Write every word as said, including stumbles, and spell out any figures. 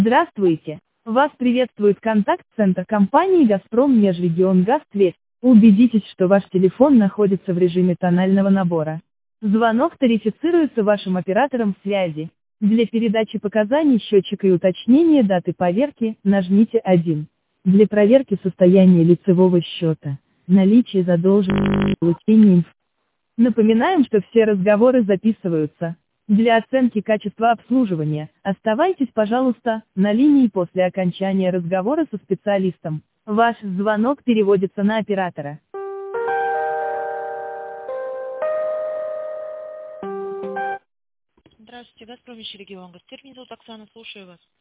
Здравствуйте! Вас приветствует контакт-центр компании «Газпром Межрегионгаз Тверь». Убедитесь, что ваш телефон находится в режиме тонального набора. Звонок тарифицируется вашим оператором связи. Для передачи показаний счетчика и уточнения даты поверки, нажмите один. Для проверки состояния лицевого счета, наличия задолженности, получения информации. Напоминаем, что все разговоры записываются. Для оценки качества обслуживания, оставайтесь, пожалуйста, на линии после окончания разговора со специалистом. Ваш звонок переводится на оператора. Здравствуйте, «Газпром» Межрегионгаз. Тверь, меня зовут Оксана, слушаю вас.